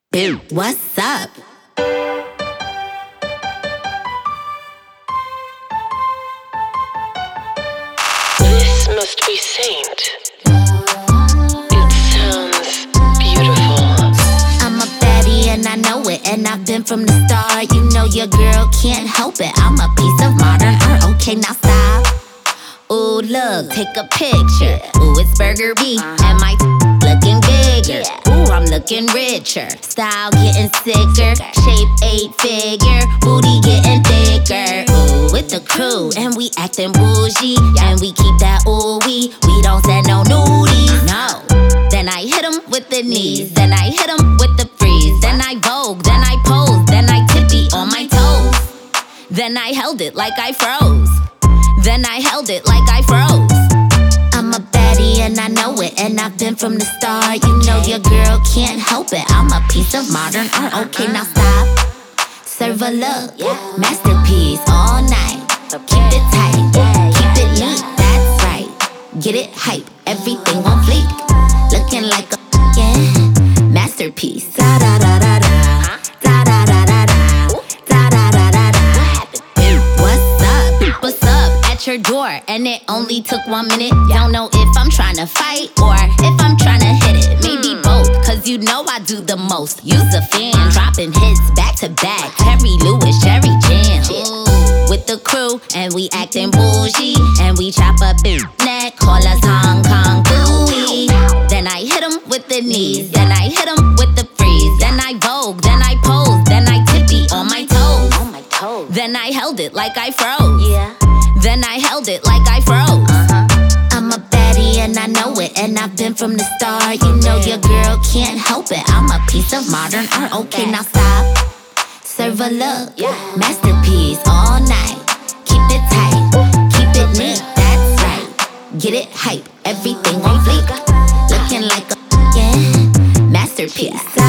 Boom. What's up? This must be Saint. It sounds beautiful. I'm a baddie and I know it, and I've been from the start. You know your girl can't help it. I'm a piece of modern art. Okay, now stop. Ooh, look, take a picture. Ooh, it's Burger B, and my looking bigger. Ooh, I'm looking richer. Style getting sicker. Shape 8-figure. Booty getting thicker. Ooh, with the crew, and we acting bougie, and we keep that ooh we don't send no nudies. No. Then I hit 'em with the knees. Then I hit 'em with the freeze. Then I vogue. Then I pose. Then I tippy on my toes. Then I held it like I froze. Then I held it like I froze. I'm a baddie and I know it, and I've been from the start. You know your girl can't help it. I'm a piece of modern art. Okay, now stop. Serve a look, masterpiece all night. Keep it tight, keep it neat. That's right. Get it hype, everything on fleek. Looking like a masterpiece. Da da da da da. Da da da da da. Da da da da da. What's up? What's up? At your door, and it only took 1 minute. Don't know if I'm trying to fight or if I'm trying to hit it. Maybe both, cause you know I do the most. Use a fan, dropping hits back to back. Terry Lewis, Cherry Jam. With the crew, and we acting bougie, and we chop up his neck, call us Hong Kong Phooey. Then I hit 'em with the knees, then I hit 'em with the freeze. Then I vogue, then I pose, then I tippy on my toes. Then I held it like I froze. Then I held it like I froze. I'm a baddie and I know it, and I've been from the start. You know your girl can't help it. I'm a piece of modern art. Okay, now stop. Serve a look, masterpiece all night. Keep it tight, keep it neat. That's right. Get it hype, everything on fleek. Looking like a masterpiece.